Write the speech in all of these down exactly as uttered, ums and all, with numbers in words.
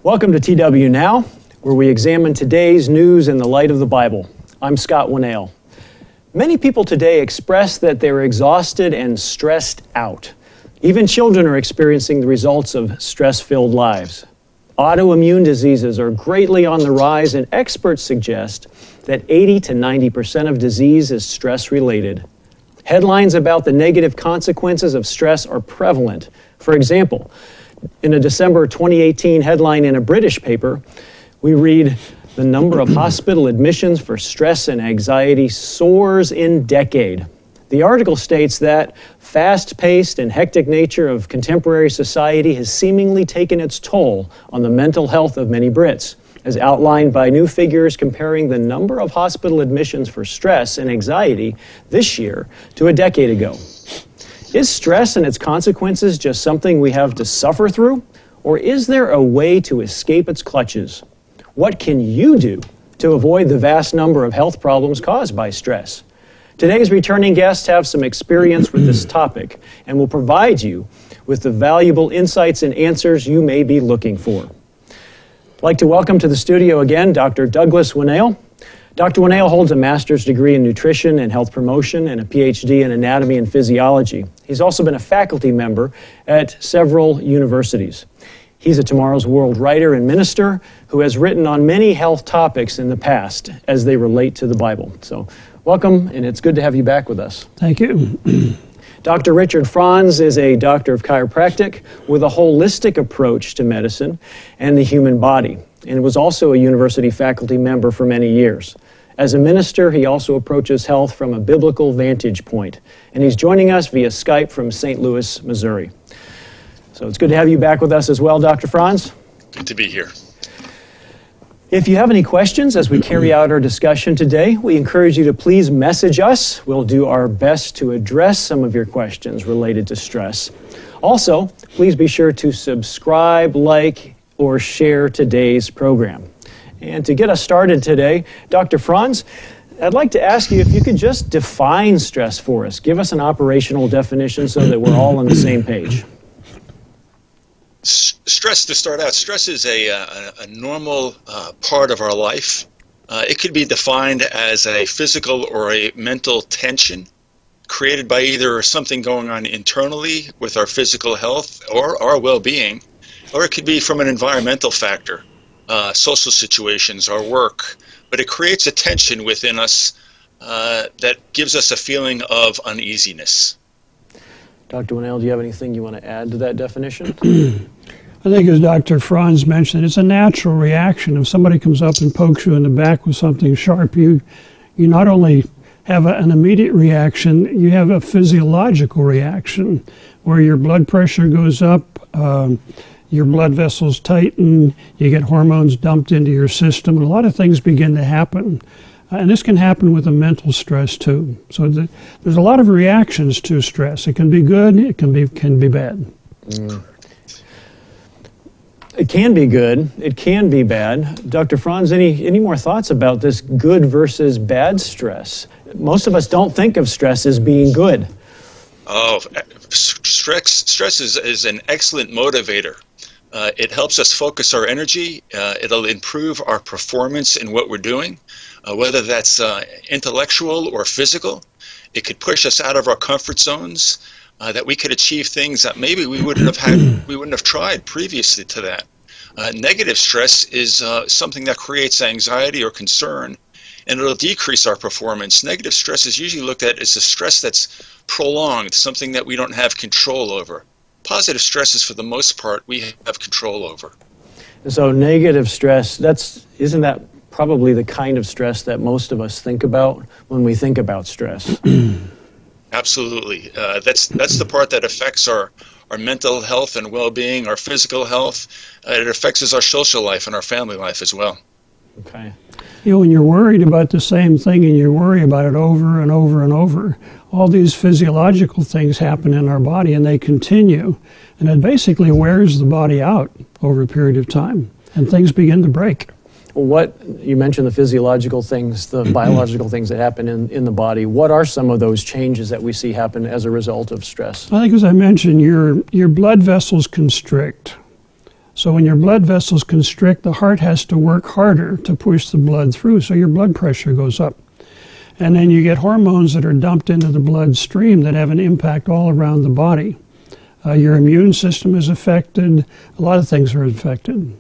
Welcome to T W Now, where we examine today's news in the light of the Bible. I'm Scott Winnail. Many people today express that they're exhausted and stressed out. Even children are experiencing the results of stress-filled lives. Autoimmune diseases are greatly on the rise, and experts suggest that eighty to ninety percent of disease is stress-related. Headlines about the negative consequences of stress are prevalent. For example, in a December twenty eighteen headline in a British paper, we read, "The number of hospital admissions for stress and anxiety soars in decade." The article states that fast-paced and hectic nature of contemporary society has seemingly taken its toll on the mental health of many Brits, as outlined by new figures comparing the number of hospital admissions for stress and anxiety this year to a decade ago. Is stress and its consequences just something we have to suffer through, or is there a way to escape its clutches? What can you do to avoid the vast number of health problems caused by stress? Today's returning guests have some experience with this topic and will provide you with the valuable insights and answers you may be looking for. I'd like to welcome to the studio again Doctor Douglas Winnail. Doctor Winnail holds a master's degree in nutrition and health promotion and a P H D in anatomy and physiology. He's also been a faculty member at several universities. He's a Tomorrow's World writer and minister who has written on many health topics in the past as they relate to the Bible. So welcome, and it's good to have you back with us. Thank you. Doctor Richard Franz is a doctor of chiropractic with a holistic approach to medicine and the human body, and was also a university faculty member for many years. As a minister, he also approaches health from a biblical vantage point, and he's joining us via Skype from Saint Louis, Missouri. So it's good to have you back with us as well, Doctor Franz. Good to be here. If you have any questions as we carry out our discussion today, we encourage you to please message us. We'll do our best to address some of your questions related to stress. Also, please be sure to subscribe, like, or share today's program. And to get us started today, Doctor Franz, I'd like to ask you if you could just define stress for us. Give us an operational definition so that we're all on the same page. Stress, to start out, stress is a, a, a normal uh, part of our life. Uh, it could be defined as a physical or a mental tension created by either something going on internally with our physical health or our well-being, or it could be from an environmental factor, uh, social situations, our work. But it creates a tension within us uh, that gives us a feeling of uneasiness. Doctor Winnail, do you have anything you want to add to that definition? I think as Doctor Franz mentioned, it's a natural reaction. If somebody comes up and pokes you in the back with something sharp, you, you not only have a, an immediate reaction, you have a physiological reaction where your blood pressure goes up, um, your blood vessels tighten, you get hormones dumped into your system, and a lot of things begin to happen. Uh, and this can happen with a mental stress too. So the, there's a lot of reactions to stress. It can be good, it can be, can be bad. Mm. It can be good, it can be bad. Doctor Franz, any, any more thoughts about this good versus bad stress? Most of us don't think of stress as being good. Oh, stress, stress is, is an excellent motivator. Uh, it helps us focus our energy. Uh, it'll improve our performance in what we're doing, uh, whether that's uh, intellectual or physical. It could push us out of our comfort zones. Uh, that we could achieve things that maybe we wouldn't have had, we wouldn't have tried previously to that. Uh, negative stress is uh, something that creates anxiety or concern, and it'll decrease our performance. Negative stress is usually looked at as a stress that's prolonged, something that we don't have control over. Positive stress is, for the most part, we have control over. So negative stress, that's, isn't that probably the kind of stress that most of us think about when we think about stress? Absolutely. Uh, that's that's the part that affects our, our mental health and well-being, our physical health. Uh, it affects our social life and our family life as well. Okay. You know, when you're worried about the same thing and you worry about it over and over and over, all these physiological things happen in our body and they continue. And it basically wears the body out over a period of time and things begin to break. What, you mentioned the physiological things, the biological things that happen in, in the body. What are some of those changes that we see happen as a result of stress? I think, as I mentioned, your, your blood vessels constrict. So when your blood vessels constrict, the heart has to work harder to push the blood through, so your blood pressure goes up. And then you get hormones that are dumped into the bloodstream that have an impact all around the body. Uh, your immune system is affected. A lot of things are affected.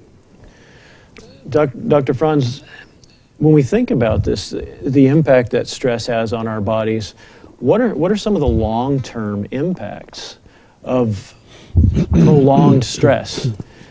Doctor Franz, when we think about this, the impact that stress has on our bodies, what are, what are some of the long-term impacts of prolonged stress?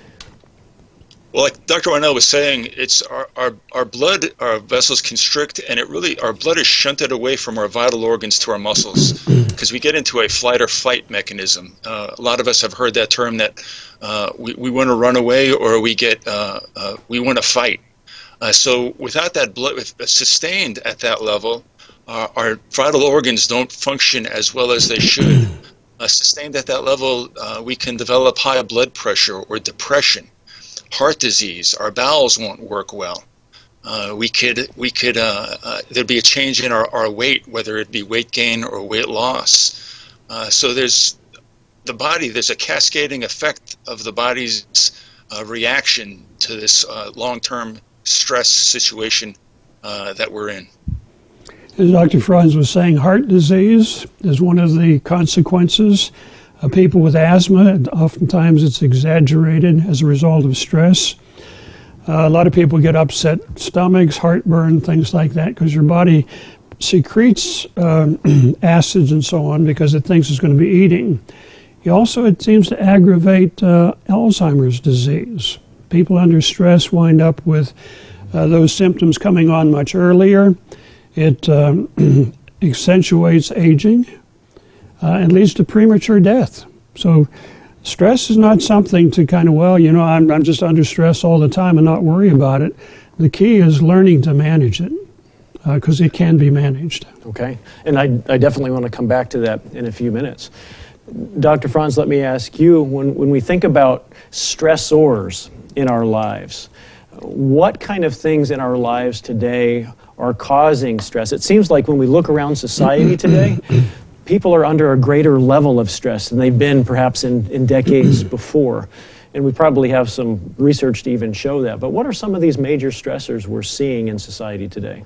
Well, like Doctor Warnell was saying, it's our, our, our blood, our vessels constrict, and it really, our blood is shunted away from our vital organs to our muscles because we get into a flight or fight mechanism. Uh, a lot of us have heard that term that uh, we, we want to run away or we get, uh, uh, we want to fight. Uh, so without that blood, if sustained at that level, uh, our vital organs don't function as well as they should. Uh, sustained at that level, uh, we can develop high blood pressure or depression. Heart disease, our bowels won't work well. Uh, we could, we could, uh, uh, there'd be a change in our, our weight, whether it be weight gain or weight loss. Uh, so there's the body, there's a cascading effect of the body's uh, reaction to this uh, long-term stress situation uh, that we're in. As Doctor Franz was saying, heart disease is one of the consequences. Uh, people with asthma, oftentimes it's exaggerated as a result of stress. Uh, a lot of people get upset stomachs, heartburn, things like that, because your body secretes uh, acids and so on because it thinks it's going to be eating. You also, it seems to aggravate uh, Alzheimer's disease. People under stress wind up with uh, those symptoms coming on much earlier. It um, accentuates aging. Uh, and leads to premature death. So stress is not something to kind of, well, you know, I'm, I'm just under stress all the time and not worry about it. The key is learning to manage it because uh, it can be managed. Okay. And I, I definitely want to come back to that in a few minutes. Doctor Franz, let me ask you, when, when we think about stressors in our lives, what kind of things in our lives today are causing stress? It seems like when we look around society today, people are under a greater level of stress than they've been perhaps in, in decades before. And we probably have some research to even show that. But what are some of these major stressors we're seeing in society today?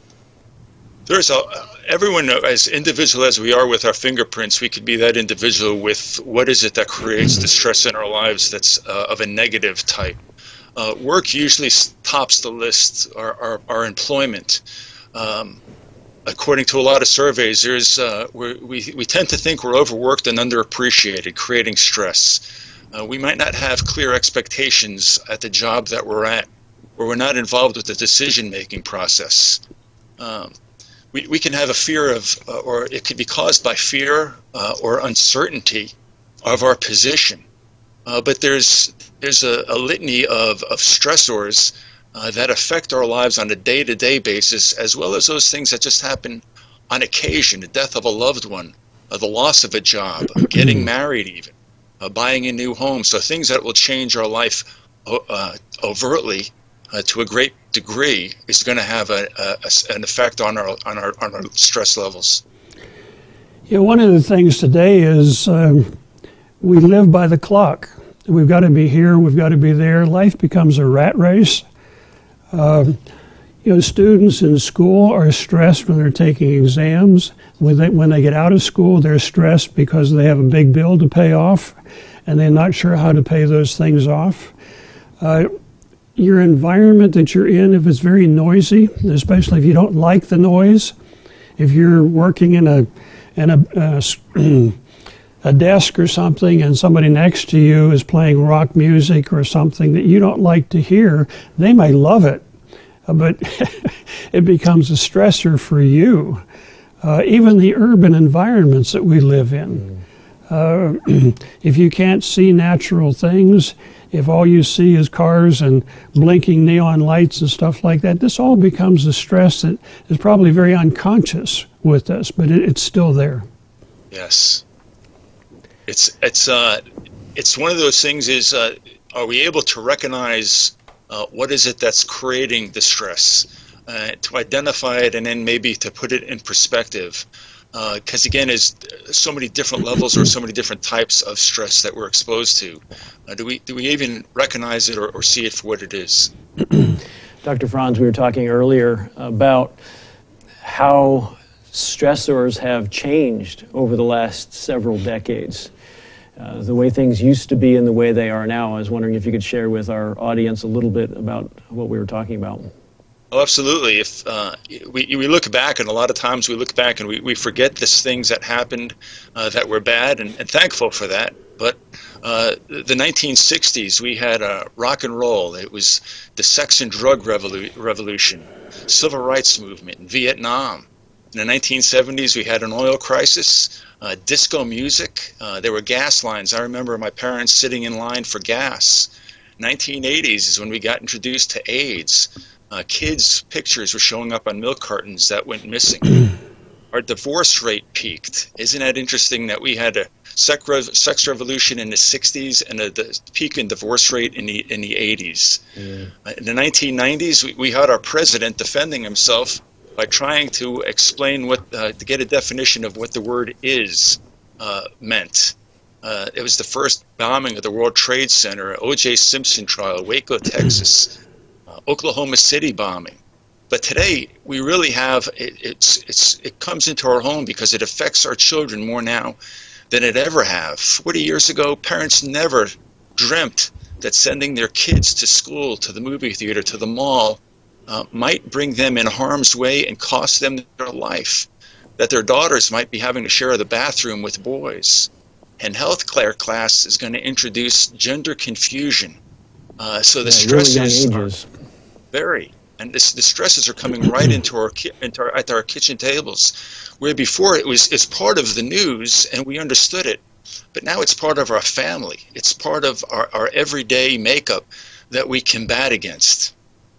There's a, everyone, as individual as we are with our fingerprints, we could be that individual with what is it that creates the stress in our lives that's uh, of a negative type. Uh, work usually tops the list, our, our, our employment. Um, According to a lot of surveys, there's uh, we we tend to think we're overworked and underappreciated, creating stress. Uh, we might not have clear expectations at the job that we're at, or we're not involved with the decision-making process. Um, we we can have a fear of, uh, or it could be caused by fear uh, or uncertainty of our position. Uh, but there's there's a, a litany of of stressors Uh, that affect our lives on a day-to-day basis, as well as those things that just happen on occasion, the death of a loved one, uh, the loss of a job, getting married even, uh, buying a new home. So things that will change our life uh, overtly uh, to a great degree is going to have a, a, an effect on our, on, our, on our stress levels. Yeah, one of the things today is um, we live by the clock. We've got to be here, we've got to be there. Life becomes a rat race. Um, you know, students in school are stressed when they're taking exams. When they, when they get out of school, they're stressed because they have a big bill to pay off, and they're not sure how to pay those things off. Uh, your environment that you're in, if it's very noisy, especially if you don't like the noise, if you're working in a in a, a, a desk or something and somebody next to you is playing rock music or something that you don't like to hear, they may love it, but it becomes a stressor for you. Uh, even the urban environments that we live in. Uh, if you can't see natural things, if all you see is cars and blinking neon lights and stuff like that, this all becomes a stress that is probably very unconscious with us, but it, it's still there. Yes. It's it's uh it's one of those things is uh, are we able to recognize uh, what is it that's creating the stress, uh, to identify it, and then maybe to put it in perspective. Because, uh, again, there's so many different levels or so many different types of stress that we're exposed to. Uh, do we do we even recognize it or, or see it for what it is? Doctor Franz, we were talking earlier about how stressors have changed over the last several decades. Uh, the way things used to be and the way they are now. I was wondering if you could share with our audience a little bit about what we were talking about. Oh, absolutely. If uh, we we look back, and a lot of times we look back and we, we forget these things that happened uh, that were bad, and, and thankful for that. But uh, the nineteen sixties, we had uh, rock and roll. It was the sex and drug revolu- revolution, civil rights movement in Vietnam. In the nineteen seventies, we had an oil crisis, uh, disco music. Uh, there were gas lines. I remember my parents sitting in line for gas. nineteen eighties is when we got introduced to AIDS. Uh, kids' pictures were showing up on milk cartons that went missing. Our divorce rate peaked. Isn't that interesting that we had a sex, rev- sex revolution in the sixties and a the peak in divorce rate in the in the eighties? Yeah. Uh, in the nineteen nineties, we, we had our president defending himself by trying to explain what, uh, to get a definition of what the word is uh, meant. Uh, it was the first bombing of the World Trade Center, O J Simpson trial, Waco, Texas. Oklahoma City bombing. But today we really have it, it's it's it comes into our home because it affects our children more now than it ever have. forty years ago, parents never dreamt that sending their kids to school, to the movie theater, to the mall uh, might bring them in harm's way and cost them their life, that their daughters might be having to share the bathroom with boys. And health care class is going to introduce gender confusion. Uh, so the yeah, stresses really young are ages. Very, and this, the stresses are coming right into our, ki- into our at our kitchen tables, where before it was it's part of the news and we understood it, but now it's part of our family. It's part of our, our everyday makeup that we combat against.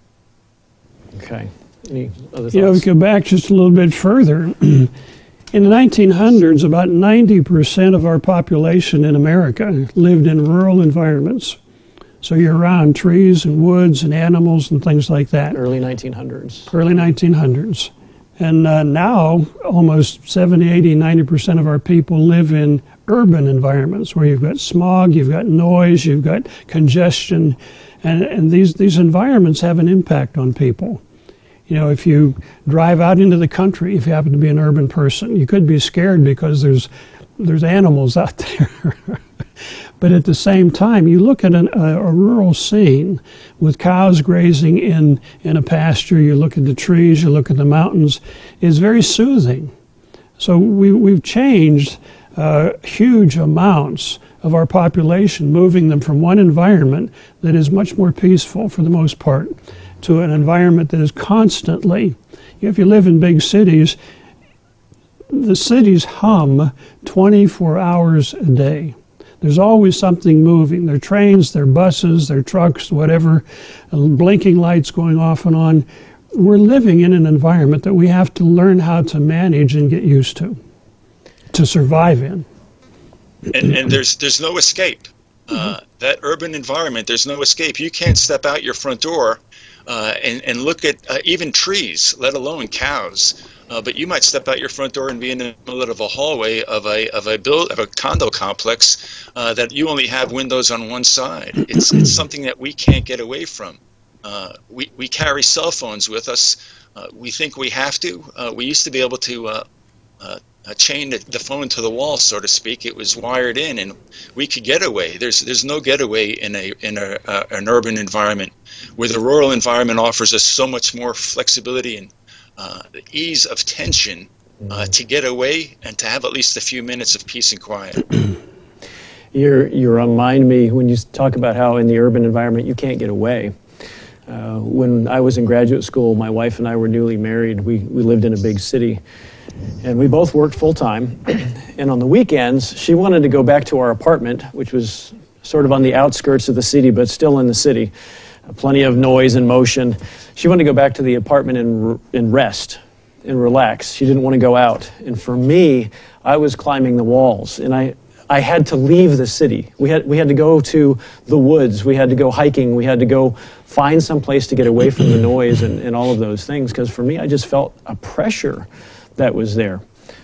Okay. Any other thoughts? You know, we go back just a little bit further. In the nineteen hundreds, about ninety percent of our population in America lived in rural environments. So you're around trees and woods and animals and things like that. Early nineteen hundreds. Early nineteen hundreds. And uh, now almost seventy, eighty, ninety percent of our people live in urban environments where you've got smog, you've got noise, you've got congestion. And, and these, these environments have an impact on people. You know, if you drive out into the country, if you happen to be an urban person, you could be scared because there's there's animals out there. But at the same time, you look at an, a, a rural scene with cows grazing in, in a pasture, you look at the trees, you look at the mountains, it's very soothing. So we, we've changed uh, huge amounts of our population, moving them from one environment that is much more peaceful for the most part to an environment that is constantly, if you live in big cities, the cities hum twenty-four hours a day. There's always something moving. There are trains, there are buses, there are trucks, whatever, blinking lights going off and on. We're living in an environment that we have to learn how to manage and get used to, to survive in. And, and there's there's no escape. Uh, that urban environment, there's no escape. You can't step out your front door uh, and, and look at uh, even trees, let alone cows. Uh, but you might step out your front door and be in the middle of a hallway of a of a build of a condo complex uh, that you only have windows on one side. It's it's something that we can't get away from. Uh, we we carry cell phones with us. Uh, we think we have to. Uh, we used to be able to uh, uh, chain the, the phone to the wall, so to speak. It was wired in, and we could get away. There's there's no getaway in a in a uh, an urban environment, where the rural environment offers us so much more flexibility and Uh, the ease of tension uh, to get away and to have at least a few minutes of peace and quiet. You're, you remind me when you talk about how in the urban environment you can't get away. Uh, when I was in graduate school, my wife and I were newly married. We, we lived in a big city, and we both worked full-time. And on the weekends, she wanted to go back to our apartment, which was sort of on the outskirts of the city, but still in the city. Plenty of noise and motion. She wanted to go back to the apartment and, and rest and relax. She didn't want to go out. And for me, I was climbing the walls, and I, I had to leave the city. We had, we had to go to the woods. We had to go hiking. We had to go find some place to get away from the noise and, and all of those things, because for me, I just felt a pressure that was there.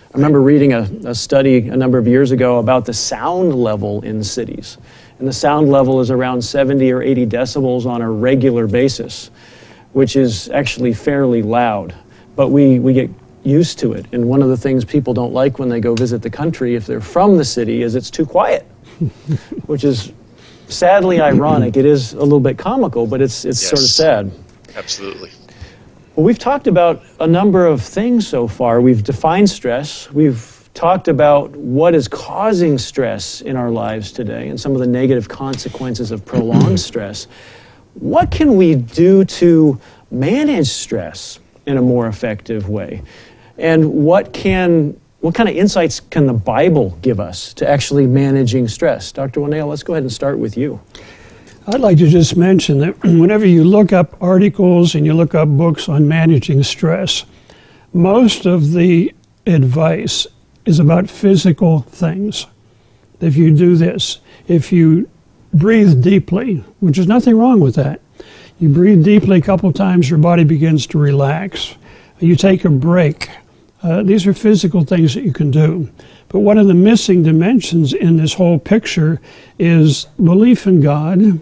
I remember reading a, a study a number of years ago about the sound level in cities. And the sound level is around seventy or eighty decibels on a regular basis, which is actually fairly loud. But we, we get used to it. And one of the things people don't like when they go visit the country, if they're from the city, is it's too quiet, which is sadly ironic. It is a little bit comical, but it's, it's Yes. sort of sad. Absolutely. Well, we've talked about a number of things so far. We've defined stress. We've talked about what is causing stress in our lives today and some of the negative consequences of prolonged stress. What can we do to manage stress in a more effective way? And what can what kind of insights can the Bible give us to actually managing stress? Doctor Winnail, let's go ahead and start with you. I'd like to just mention that whenever you look up articles and you look up books on managing stress, most of the advice is about physical things. If you do this, if you breathe deeply, which is nothing wrong with that, you breathe deeply a couple times, your body begins to relax. You take a break. Uh, these are physical things that you can do. But one of the missing dimensions in this whole picture is belief in God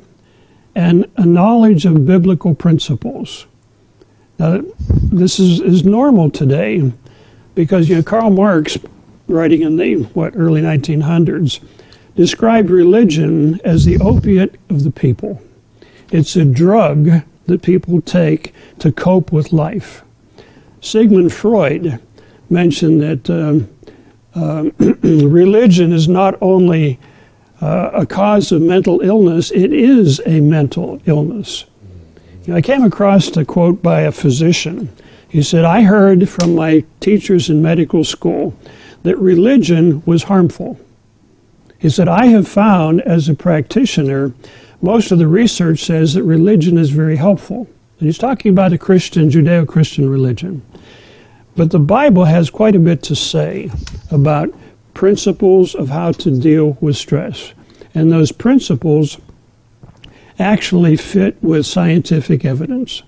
and a knowledge of biblical principles. Now, this is, is normal today because, you know, Karl Marx, writing in the, what, early nineteen hundreds, described religion as the opiate of the people. It's a drug that people take to cope with life. Sigmund Freud mentioned that um, uh, religion is not only uh, a cause of mental illness, it is a mental illness. You know, I came across a quote by a physician. He said, I heard from my teachers in medical school that religion was harmful. He said, I have found as a practitioner, most of the research says that religion is very helpful. And he's talking about a Christian, Judeo-Christian religion. But the Bible has quite a bit to say about principles of how to deal with stress. And those principles actually fit with scientific evidence.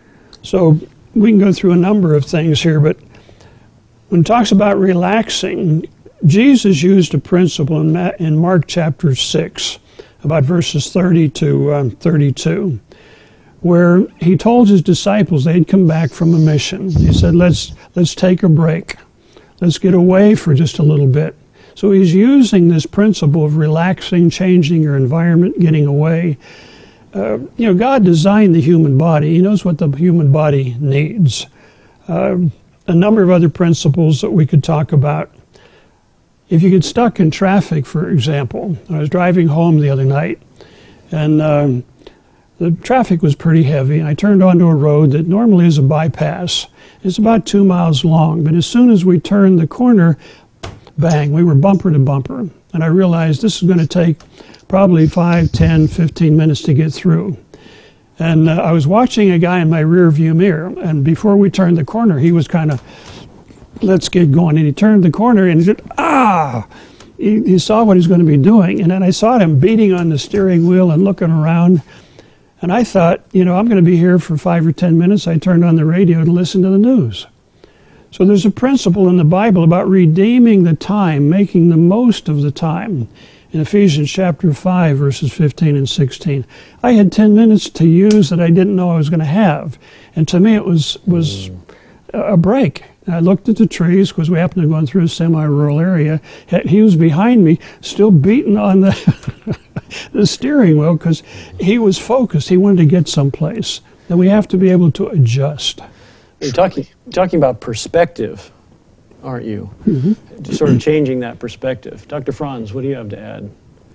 So we can go through a number of things here, but when it talks about relaxing, Jesus used a principle in, Ma- in Mark chapter six, about verses thirty to um, thirty-two, where he told his disciples they'd come back from a mission. He said, let's, let's take a break. Let's get away for just a little bit. So he's using this principle of relaxing, changing your environment, getting away. Uh, you know, God designed the human body. He knows what the human body needs. Uh, a number of other principles that we could talk about. If you get stuck in traffic, for example, I was driving home the other night, and um, the traffic was pretty heavy. I turned onto a road that normally is a bypass. It's about two miles long, but as soon as we turned the corner, bang, we were bumper to bumper. And I realized this is going to take probably five, ten, fifteen minutes to get through. And uh, I was watching a guy in my rear view mirror, and before we turned the corner, he was kind of, let's get going. And he turned the corner and he said, ah! He, he saw what he was going to be doing. And then I saw him beating on the steering wheel and looking around. And I thought, you know, I'm going to be here for five or ten minutes. I turned on the radio to listen to the news. So there's a principle in the Bible about redeeming the time, making the most of the time. In Ephesians chapter five, verses fifteen and sixteen. I had ten minutes to use that I didn't know I was going to have. And to me, it was, was a break. I looked at the trees because we happened to go through a semi-rural area. He was behind me, still beating on the, the steering wheel because he was focused. He wanted to get someplace. Then we have to be able to adjust. You're talking, talking about perspective, aren't you? Mm-hmm. Just sort of changing that perspective. Doctor Franz, what do you have to add?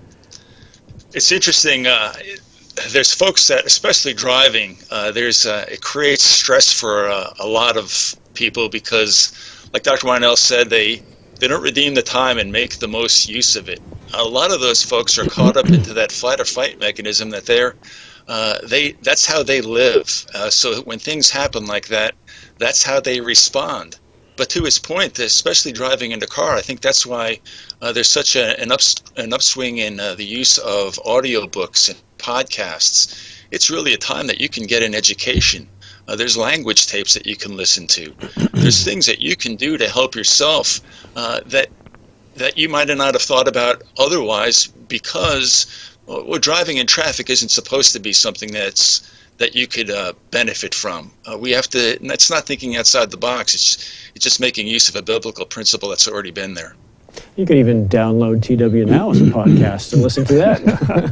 It's interesting. Uh, there's folks that, especially driving, uh, there's uh, it creates stress for uh, a lot of people because, like Doctor Winnail said, they they don't redeem the time and make the most use of it. A lot of those folks are caught up into that fight or fight mechanism that they're uh, they that's how they live. Uh, so when things happen like that, that's how they respond. But to his point, especially driving in the car, I think that's why uh, there's such a, an, ups, an upswing in uh, the use of audiobooks and podcasts. It's really a time that you can get an education. Uh, there's language tapes that you can listen to. There's things that you can do to help yourself uh, that that you might not have thought about otherwise, because well, driving in traffic isn't supposed to be something that's that you could uh, benefit from. Uh, we have to. It's not thinking outside the box. It's it's just making use of a biblical principle that's already been there. You could even download T W Now as a podcast and listen to that.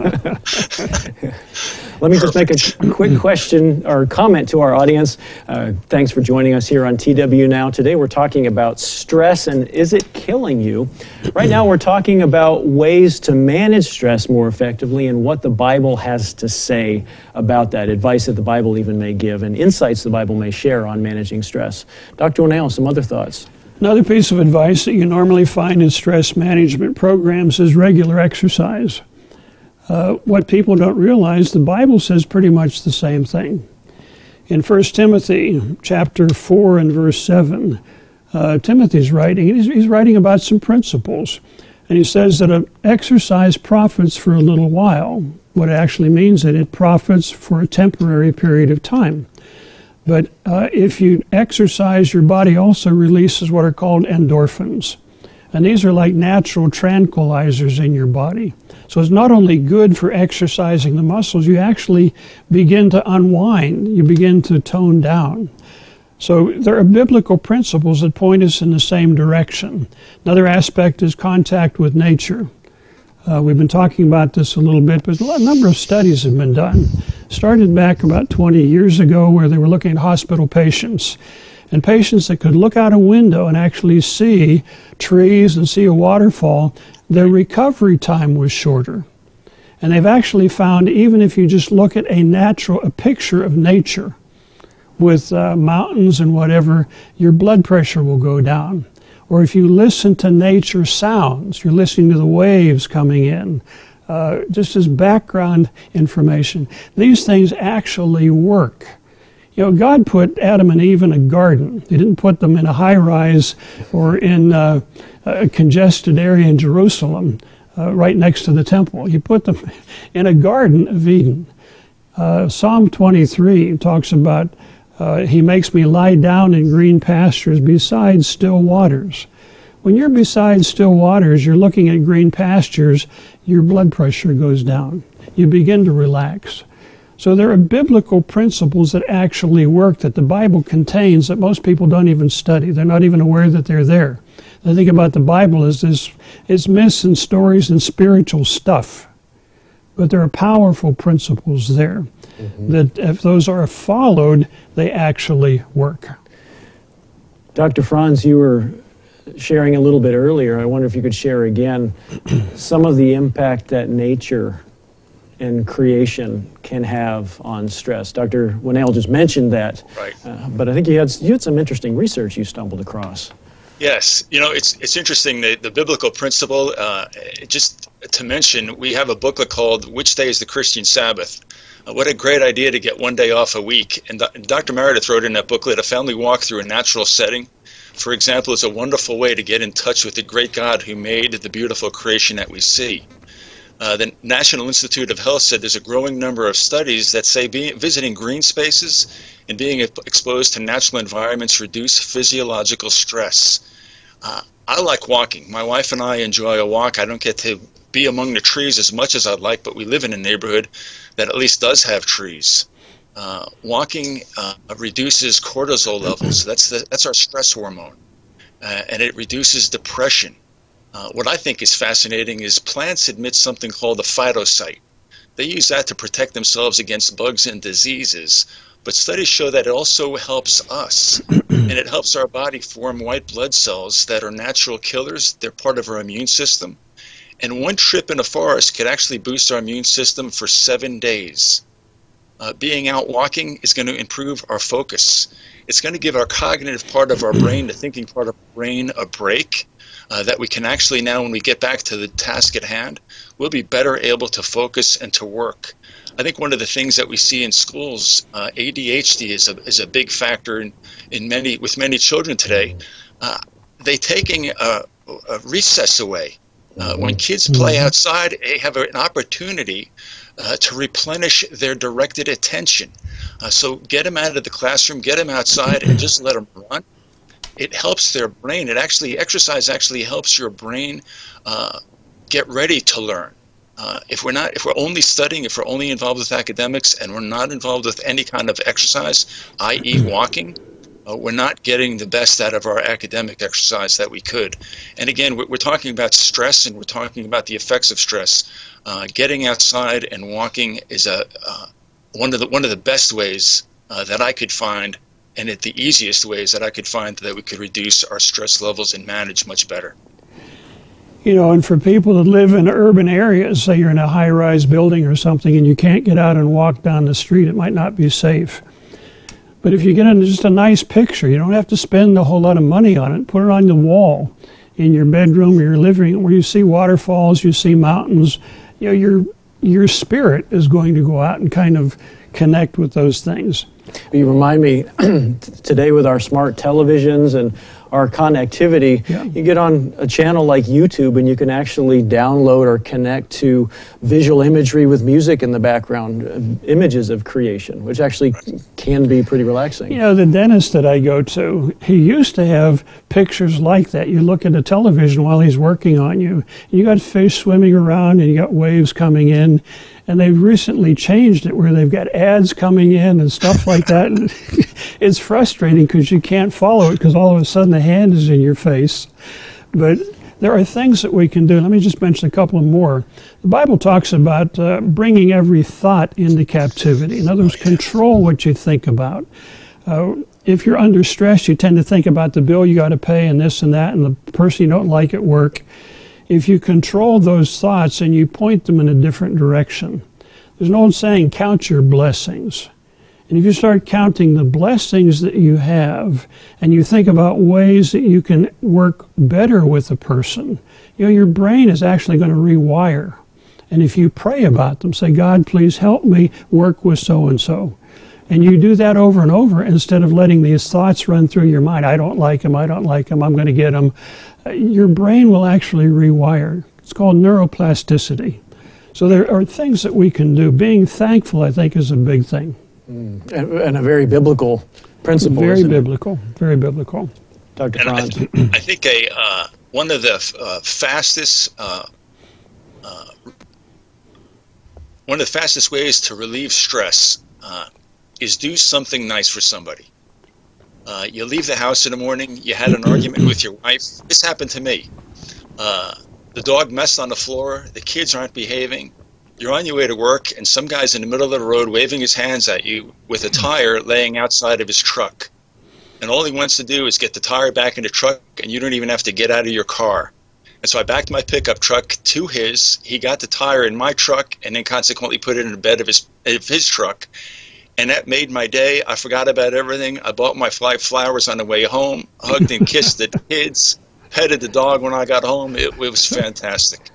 Let me just make a quick question or comment to our audience. Uh, thanks for joining us here on T W Now. Today we're talking about stress and is it killing you? Right now we're talking about ways to manage stress more effectively and what the Bible has to say about that, advice that the Bible even may give, and insights the Bible may share on managing stress. Doctor Winnail, some other thoughts? Another piece of advice that you normally find in stress management programs is regular exercise. Uh, what people don't realize, the Bible says pretty much the same thing. In First Timothy chapter four and verse seven, uh, Timothy's writing, he's, he's writing about some principles. And he says that an exercise profits for a little while. What it actually means is that it profits for a temporary period of time. But uh, if you exercise, your body also releases what are called endorphins. And these are like natural tranquilizers in your body. So it's not only good for exercising the muscles, you actually begin to unwind. You begin to tone down. So there are biblical principles that point us in the same direction. Another aspect is contact with nature. Uh, we've been talking about this a little bit, but a number of studies have been done. Started back about twenty years ago where they were looking at hospital patients. And patients that could look out a window and actually see trees and see a waterfall, their recovery time was shorter. And they've actually found, even if you just look at a natural, a picture of nature with uh, mountains and whatever, your blood pressure will go down. Or if you listen to nature sounds, you're listening to the waves coming in, uh, just as background information, these things actually work. You know, God put Adam and Eve in a garden. He didn't put them in a high-rise or in uh, a congested area in Jerusalem uh, right next to the temple. He put them in a garden of Eden. Uh, Psalm twenty-three talks about Uh, he makes me lie down in green pastures beside still waters. When you're beside still waters, you're looking at green pastures, your blood pressure goes down. You begin to relax. So there are biblical principles that actually work that the Bible contains that most people don't even study. They're not even aware that they're there. The thing about the Bible is this, it's myths and stories and spiritual stuff. But there are powerful principles there. Mm-hmm. That if those are followed, they actually work. Doctor Franz, you were sharing a little bit earlier. I wonder if you could share again some of the impact that nature and creation can have on stress. Doctor Winnail just mentioned that, right. uh, but I think you had you had some interesting research you stumbled across. Yes, you know, it's it's interesting, the, the biblical principle, uh, just to mention, we have a booklet called Which Day is the Christian Sabbath? Uh, what a great idea to get one day off a week. And Do- Doctor Meredith wrote in that booklet, a family walk through a natural setting, for example, is a wonderful way to get in touch with the great God who made the beautiful creation that we see. Uh, the National Institute of Health said there's a growing number of studies that say being, visiting green spaces and being exposed to natural environments reduce physiological stress. Uh, I like walking. My wife and I enjoy a walk. I don't get to be among the trees as much as I'd like, but we live in a neighborhood that at least does have trees. Uh, walking uh, reduces cortisol levels. That's the, that's our stress hormone, uh, and it reduces depression. Uh, what I think is fascinating is plants emit something called a phytocyte. They use that to protect themselves against bugs and diseases, but studies show that it also helps us, and it helps our body form white blood cells that are natural killers. They're part of our immune system, and one trip in a forest could actually boost our immune system for seven days. Uh, being out walking is going to improve our focus. It's going to give our cognitive part of our brain, the thinking part of our brain, a break. Uh, that we can actually now, when we get back to the task at hand, we'll be better able to focus and to work. I think one of the things that we see in schools, uh, A D H D is a is a big factor in, in many with many children today. Uh, they taking a, a recess away. Uh, when kids play outside, they have an opportunity uh, to replenish their directed attention. Uh, so get them out of the classroom, get them outside, and just let them run. It helps their brain. It actually, exercise actually helps your brain uh, get ready to learn. Uh, if we're not, if we're only studying, if we're only involved with academics, and we're not involved with any kind of exercise, that is walking, uh, we're not getting the best out of our academic exercise that we could. And again, we're, we're talking about stress, and we're talking about the effects of stress. Uh, getting outside and walking is a uh, one of the one of the best ways uh, that I could find, and at the easiest ways that I could find that we could reduce our stress levels and manage much better. You know, and for people that live in urban areas, say you're in a high-rise building or something and you can't get out and walk down the street, it might not be safe. But if you get in just a nice picture, you don't have to spend a whole lot of money on it. Put it on the wall in your bedroom or your living room where you see waterfalls, you see mountains. You know, your your spirit is going to go out and kind of connect with those things. You remind me today with our smart televisions and our connectivity, yeah. You get on a channel like YouTube and you can actually download or connect to visual imagery with music in the background, uh, images of creation, which actually can be pretty relaxing. You know, the dentist that I go to, he used to have pictures like that. You look at a television while he's working on you. You got fish swimming around and you got waves coming in. And they've recently changed it where they've got ads coming in and stuff like that. And it's frustrating because you can't follow it because all of a sudden the hand is in your face. But there are things that we can do. Let me just mention a couple more. The Bible talks about uh, bringing every thought into captivity. In other words, control what you think about. Uh, if you're under stress, you tend to think about the bill you got to pay and this and that and the person you don't like at work. If you control those thoughts and you point them in a different direction, there's an old saying, count your blessings. And if you start counting the blessings that you have and you think about ways that you can work better with a person, you know, your brain is actually going to rewire. And if you pray about them, say, God, please help me work with so-and-so. And you do that over and over instead of letting these thoughts run through your mind. I don't like him, I don't like him, I'm going to get him. Your brain will actually rewire. It's called neuroplasticity. So there are things that we can do. Being thankful, I think, is a big thing. Mm. And, and a very biblical principle. Very isn't biblical. It? Very biblical. Doctor And Franz. I, th- I think a uh, one of the uh, fastest uh, uh, one of the fastest ways to relieve stress uh, is do something nice for somebody. Uh, you leave the house in the morning, you had an argument with your wife. This happened to me. Uh, the dog messed on the floor, the kids aren't behaving. You're on your way to work, and some guy's in the middle of the road waving his hands at you with a tire laying outside of his truck. And all he wants to do is get the tire back in the truck, and you don't even have to get out of your car. And so I backed my pickup truck to his. He got the tire in my truck, and then consequently put it in the bed of his, of his truck. And that made my day. I forgot about everything. I bought my five flowers on the way home, hugged and kissed the kids, petted the dog when I got home. It, it was fantastic.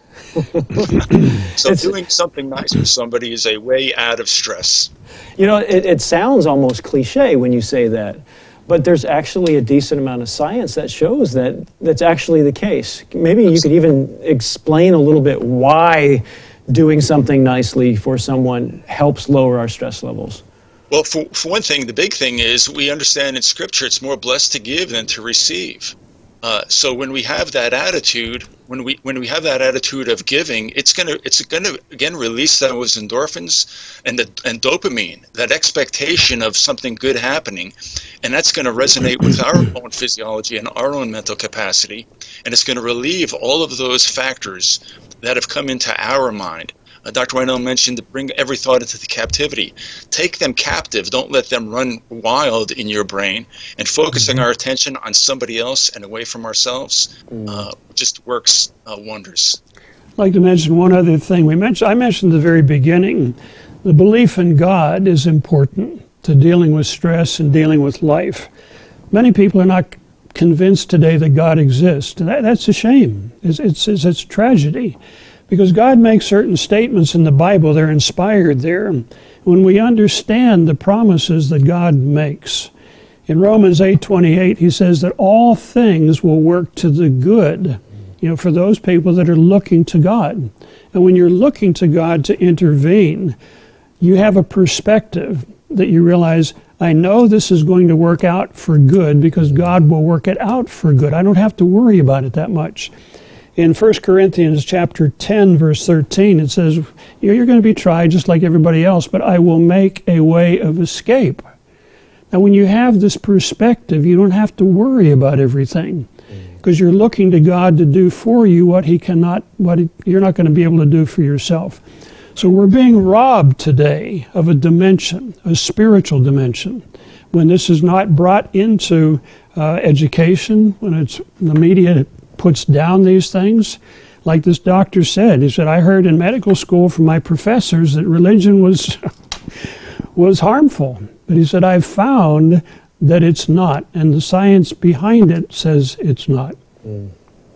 So it's, doing something nice for somebody is a way out of stress. You know, it, it sounds almost cliche when you say that, but there's actually a decent amount of science that shows that that's actually the case. Maybe you could even explain a little bit why doing something nicely for someone helps lower our stress levels. Well, for, for one thing, the big thing is we understand in Scripture it's more blessed to give than to receive. Uh, so when we have that attitude, when we when we have that attitude of giving, it's gonna it's gonna again release those endorphins and the and dopamine, that expectation of something good happening, and that's going to resonate with our own physiology and our own mental capacity, and it's going to relieve all of those factors that have come into our mind. Uh, Doctor Weinel mentioned to bring every thought into the captivity. Take them captive. Don't let them run wild in your brain. And focusing our attention on somebody else and away from ourselves uh, just works uh, wonders. I'd like to mention one other thing. We mentioned, I mentioned at the very beginning, the belief in God is important to dealing with stress and dealing with life. Many people are not convinced today that God exists. That, that's a shame. It's, it's, it's, it's a tragedy. Because God makes certain statements in the Bible, they're inspired there. When we understand the promises that God makes. In Romans eight twenty-eight, he says that all things will work to the good, you know, for those people that are looking to God. And when you're looking to God to intervene, you have a perspective that you realize, I know this is going to work out for good because God will work it out for good. I don't have to worry about it that much. In First Corinthians chapter ten, verse thirteen, it says, you're going to be tried just like everybody else, but I will make a way of escape. Now, when you have this perspective, you don't have to worry about everything because you're looking to God to do for you what He cannot, what he, you're not going to be able to do for yourself. So we're being robbed today of a dimension, a spiritual dimension, when this is not brought into uh, education, when it's the media puts down these things. Like this doctor said, he said, I heard in medical school from my professors that religion was was harmful. But he said, I've found that it's not, and the science behind it says it's not. Mm.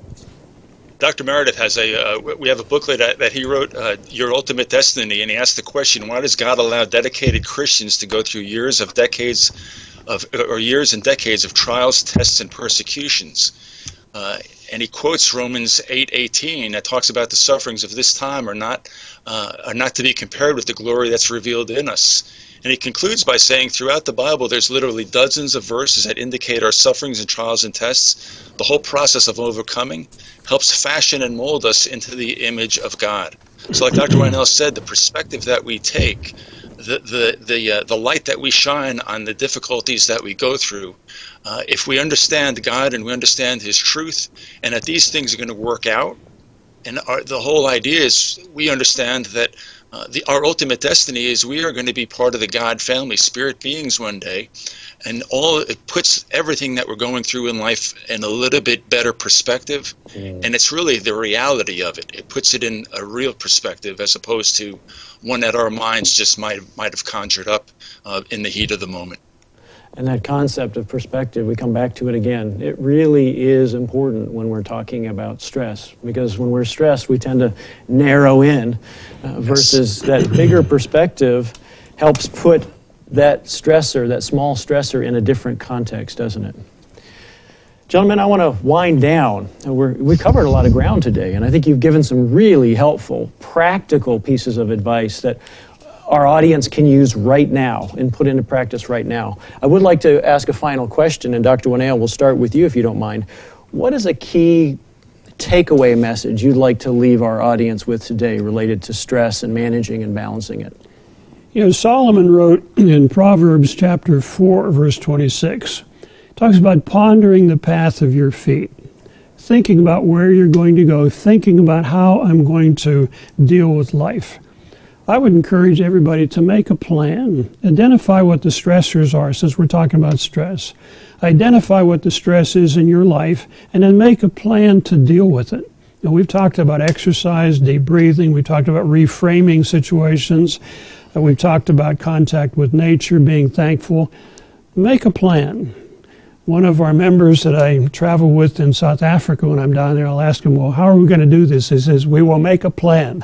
Doctor Meredith has a, uh, we have a booklet that, that he wrote, uh, Your Ultimate Destiny, and he asked the question, why does God allow dedicated Christians to go through years of decades of, or years and decades of trials, tests, and persecutions? Uh, and he quotes Romans eight eighteen that talks about the sufferings of this time are not, uh, are not to be compared with the glory that's revealed in us. And he concludes by saying throughout the Bible there's literally dozens of verses that indicate our sufferings and trials and tests. The whole process of overcoming helps fashion and mold us into the image of God. So like Doctor Weinell said, the perspective that we take, the the the, uh, the light that we shine on the difficulties that we go through, uh, if we understand God and we understand His truth, and that these things are going to work out, and our, the whole idea is we understand that Uh, the, our ultimate destiny is we are going to be part of the God family, spirit beings one day, and all it puts everything that we're going through in life in a little bit better perspective, mm. and it's really the reality of it. It puts it in a real perspective as opposed to one that our minds just might might have conjured up uh, in the heat of the moment. And that concept of perspective, we come back to it again. It really is important when we're talking about stress, because when we're stressed, we tend to narrow in, uh, versus yes. that bigger perspective helps put that stressor, that small stressor, in a different context, doesn't it? Gentlemen, I want to wind down. We're, we covered a lot of ground today, and I think you've given some really helpful, practical pieces of advice that our audience can use right now and put into practice right now. I would like to ask a final question, and Doctor Weinell, we'll start with you if you don't mind. What is a key takeaway message you'd like to leave our audience with today related to stress and managing and balancing it? You know, Solomon wrote in Proverbs chapter four, verse twenty-six, talks about pondering the path of your feet, thinking about where you're going to go, thinking about how I'm going to deal with life. I would encourage everybody to make a plan. Identify what the stressors are, since we're talking about stress. Identify what the stress is in your life, and then make a plan to deal with it. Now, we've talked about exercise, deep breathing. We've talked about reframing situations. Uh, we've talked about contact with nature, being thankful. Make a plan. One of our members that I travel with in South Africa, when I'm down there, I'll ask him, well, how are we going to do this? He says, we will make a plan.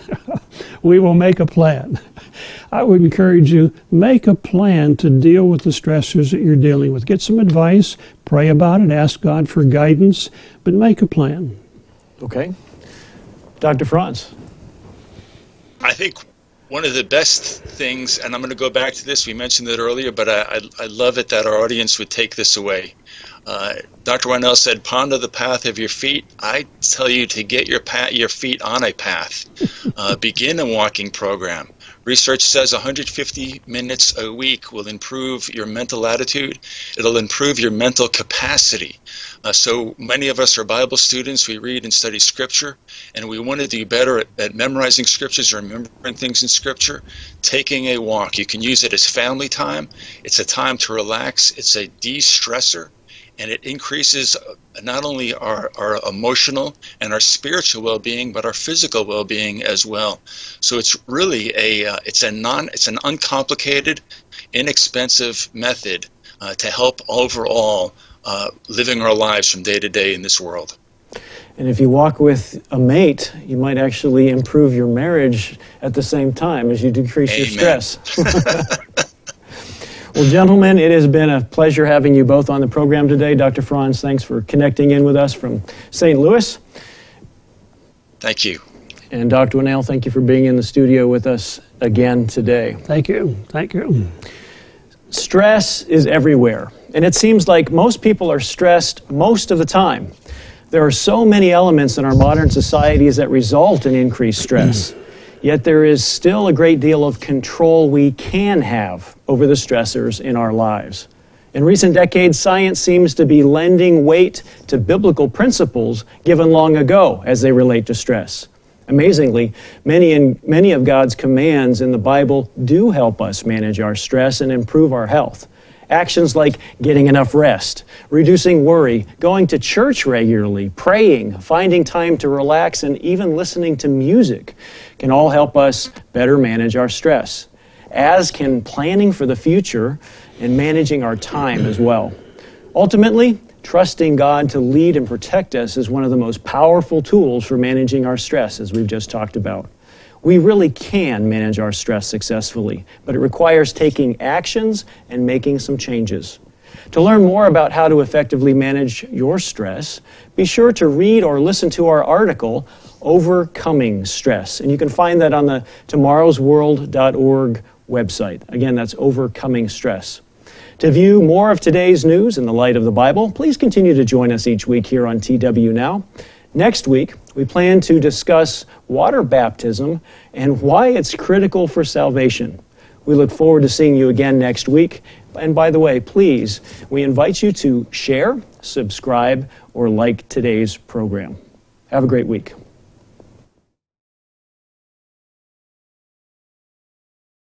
We will make a plan. I would encourage you, make a plan to deal with the stressors that you're dealing with. Get some advice, pray about it, ask God for guidance, but make a plan. Okay. Doctor Franz. I think one of the best things, and I'm going to go back to this, we mentioned it earlier, but I, I, I love it that our audience would take this away. Uh, Doctor Weinell said, ponder the path of your feet. I tell you to get your, pat, your feet on a path. Uh, begin a walking program. Research says one hundred fifty minutes a week will improve your mental attitude. It'll improve your mental capacity. Uh, so many of us are Bible students. We read and study Scripture, and we want to do better at, at memorizing Scriptures, remembering things in Scripture. Taking a walk. You can use it as family time. It's a time to relax. It's a de-stressor. And it increases not only our, our emotional and our spiritual well-being, but our physical well-being as well. So it's really a uh, it's a non it's an uncomplicated, inexpensive method uh, to help overall uh, living our lives from day to day in this world. And if you walk with a mate, you might actually improve your marriage at the same time as you decrease Amen. your stress. Well, gentlemen, it has been a pleasure having you both on the program today. Doctor Franz, thanks for connecting in with us from Saint Louis. Thank you. And Doctor Weinell, thank you for being in the studio with us again today. Thank you. Thank you. Stress is everywhere, and it seems like most people are stressed most of the time. There are so many elements in our modern societies that result in increased stress, yet there is still a great deal of control we can have over the stressors in our lives. In recent decades, science seems to be lending weight to biblical principles given long ago as they relate to stress. Amazingly, many, in, many of God's commands in the Bible do help us manage our stress and improve our health. Actions like getting enough rest, reducing worry, going to church regularly, praying, finding time to relax, and even listening to music can all help us better manage our stress, as can planning for the future and managing our time as well. Ultimately, trusting God to lead and protect us is one of the most powerful tools for managing our stress, as we've just talked about. We really can manage our stress successfully, but it requires taking actions and making some changes. To learn more about how to effectively manage your stress, be sure to read or listen to our article, Overcoming Stress. And you can find that on the tomorrows world dot org website. Again, that's Overcoming Stress. To view more of today's news in the light of the Bible, please continue to join us each week here on T W Now. Next week, we plan to discuss water baptism and why it's critical for salvation. We look forward to seeing you again next week. And by the way, please, we invite you to share, subscribe, or like today's program. Have a great week.